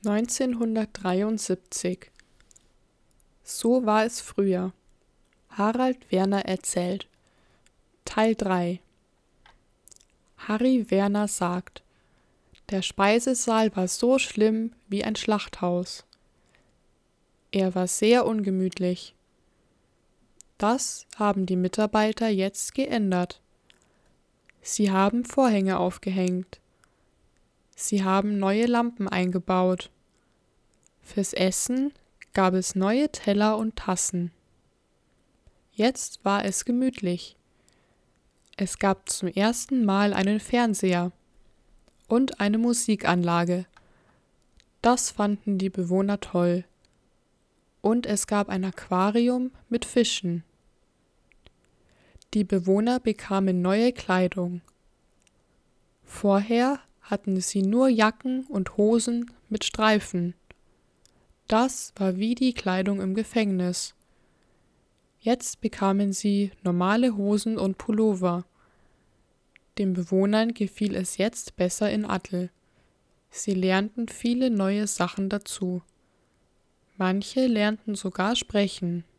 1973. So war es früher. Harald Werner erzählt. Teil 3. Harry Werner sagt: Der Speisesaal war so schlimm wie ein Schlachthaus. Er war sehr ungemütlich. Das haben die Mitarbeiter jetzt geändert. Sie haben Vorhänge aufgehängt. Sie haben neue Lampen eingebaut. Fürs Essen gab es neue Teller und Tassen. Jetzt war es gemütlich. Es gab zum ersten Mal einen Fernseher und eine Musikanlage. Das fanden die Bewohner toll. Und es gab ein Aquarium mit Fischen. Die Bewohner bekamen neue Kleidung. Vorher hatten sie nur Jacken und Hosen mit Streifen. Das war wie die Kleidung im Gefängnis. Jetzt bekamen sie normale Hosen und Pullover. Den Bewohnern gefiel es jetzt besser in Attel. Sie lernten viele neue Sachen dazu. Manche lernten sogar sprechen.